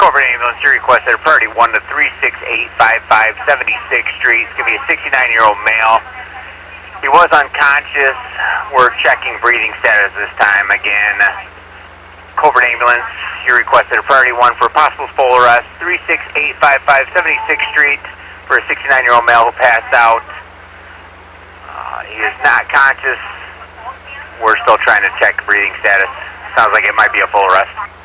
Covert Ambulance, you requested a priority 1 to 36855 76th Street. It's going to be a 69-year-old male. He was unconscious. We're checking breathing status this time again. Covert Ambulance, you requested a priority 1 for possible full arrest, 36855 76th Street for a 69-year-old male who passed out. He is not conscious. We're still trying to check breathing status. Sounds like it might be a full arrest.